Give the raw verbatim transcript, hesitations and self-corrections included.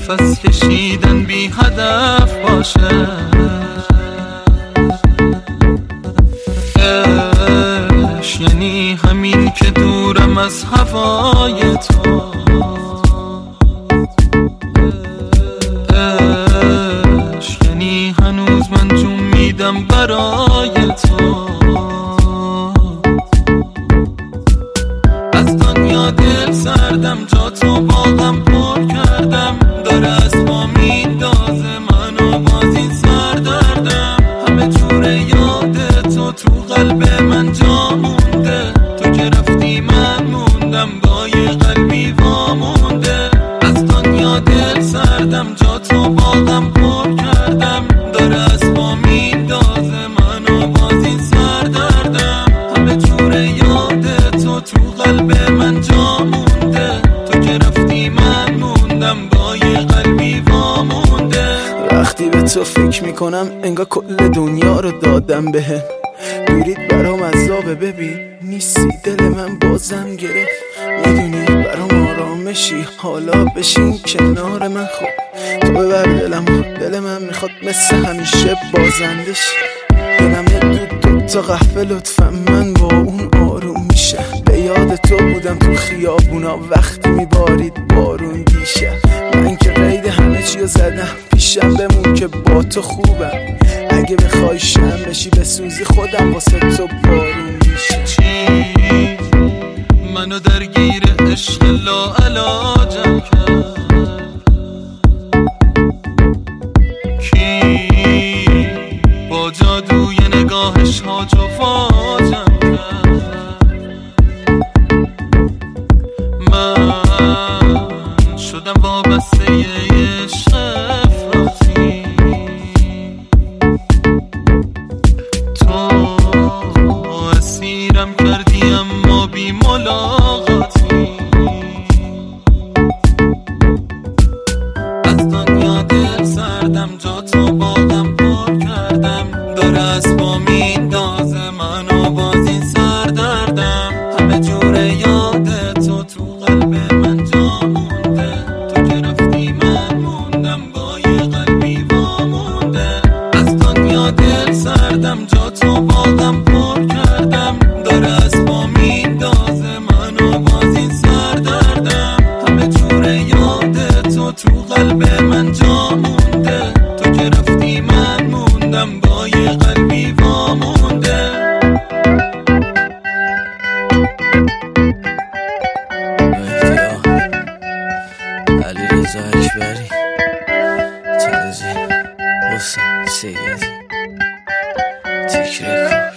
نفس کشیدن بی هدف باشه. عشق یعنی همین که دورم از هوای تو. عشق یعنی هنوز من جون میدم برای تو. از دنیا دل سردم، جا تو باغم پر کردم. داره از ما میندازه منو باز این سردردم. همه جور یاد تو تو قلب من جا مونده. تو که رفتی من موندم با یه قلبی وامونده. از دنیا دل سردم، جا تو باغم پر کردم. داره از ما میندازه منو باز این سردردم. همه جور یاد تو تو قلب من جا مونده. تو که رفتی من موندم با یه قلبی وامونده. وقتی به تو فکر میکنم انگار کل دنیا رو دادم بهم. دوریت برام عذابه ببین نیستی، دل من بازم گرفت. میدونی برام آرامشی، حالا بشین کنار من. خب تو ببر دلم، دل من میخواد مثل همیشه بازندشی. دلم دو دو تا قهوه لطفا، من با اون آروم میشه. به یاد تو بودم تو خیابونا وقتی میبارید بارون دیشه. من که قید همه چی رو زدم، پیشم بمون که با تو خوبم. اگه بخوای شم بشی بسوزی خودم واسه تو بارون میشه. چی منو درگیر عشق لاعلاجم کرد؟ کی با جادوی نگاهش هاج و واجم کرد؟ من شدم وابسته ی عشق افراطی. تو اسیرم کردی اما بی ملاقاتی. از دنیا دل سردم، جا تو باغم پر کردم. داره از با میندازه منو باز این سردردم. همه جور یاد تو تو قلب من جا مونده. تو که رفتی من موندم با یه قلبی وامونده. از دنیا دل سردم، جا تو باغم پر کردم. داره از با میندازه منو باز این سردردم. همه جور یاد تو تو قلب من جا مونده. تو که رفتی من موندم با یه قلبی وامونده. علیرضا اکبری، تنظیم حسین سیدی، تیک رکورد.